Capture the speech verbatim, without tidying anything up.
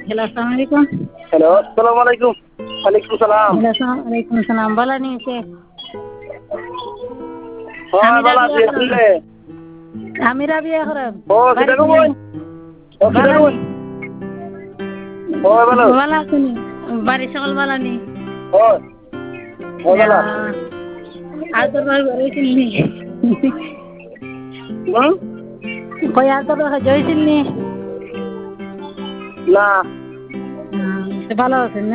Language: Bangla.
হ্যালো, আসসালামু আলাইকুম। হ্যালো, আসসালামু আলাইকুম। ওয়ালাইকুম সালাম। হ্যালো, আসসালামু আলাইকুম সালাম। ভালো নি কে? হ্যাঁ, আমি ভালো রাবিয়া আছি। খরম। আপনি? আমি রাবিয়া খরম। ও বাড়ি কিটা চিনি। কই? ও কিটা ভালো কই? নি? ও ভালো। ভালো আছেনি? বাড়ির সকল ভালো নি? ও ও ভালো। আহ, আর তোর ভাই ঘরে ছিলি? হুম? কই আর তোর ভাই জয়ছিলি? না। ভালো আছেন না?